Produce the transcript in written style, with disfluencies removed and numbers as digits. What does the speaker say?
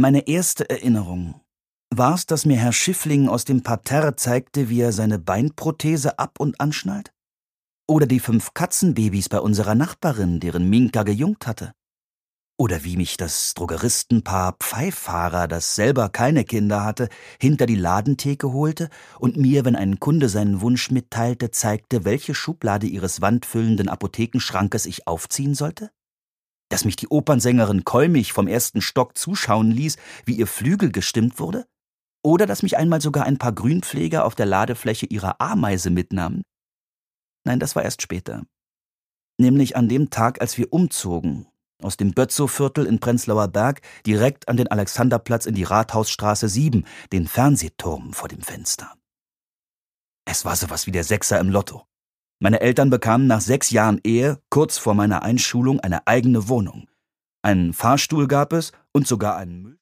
Meine erste Erinnerung war's, dass mir Herr Schiffling aus dem Parterre zeigte, wie er seine Beinprothese ab- und anschnallt? Oder die 5 Katzenbabys bei unserer Nachbarin, deren Minka gejungt hatte? Oder wie mich das Drogeristenpaar Pfeiffahrer, das selber keine Kinder hatte, hinter die Ladentheke holte und mir, wenn ein Kunde seinen Wunsch mitteilte, zeigte, welche Schublade ihres wandfüllenden Apothekenschrankes ich aufziehen sollte? Dass mich die Opernsängerin Kolmich vom 1. Stock zuschauen ließ, wie ihr Flügel gestimmt wurde? Oder dass mich einmal sogar ein paar Grünpfleger auf der Ladefläche ihrer Ameise mitnahmen? Nein, das war erst später. Nämlich an dem Tag, als wir umzogen. Aus dem Bötzow-Viertel in Prenzlauer Berg direkt an den Alexanderplatz in die Rathausstraße 7, den Fernsehturm vor dem Fenster. Es war sowas wie der Sechser im Lotto. Meine Eltern bekamen nach 6 Jahren Ehe, kurz vor meiner Einschulung, eine eigene Wohnung. Einen Fahrstuhl gab es und sogar einen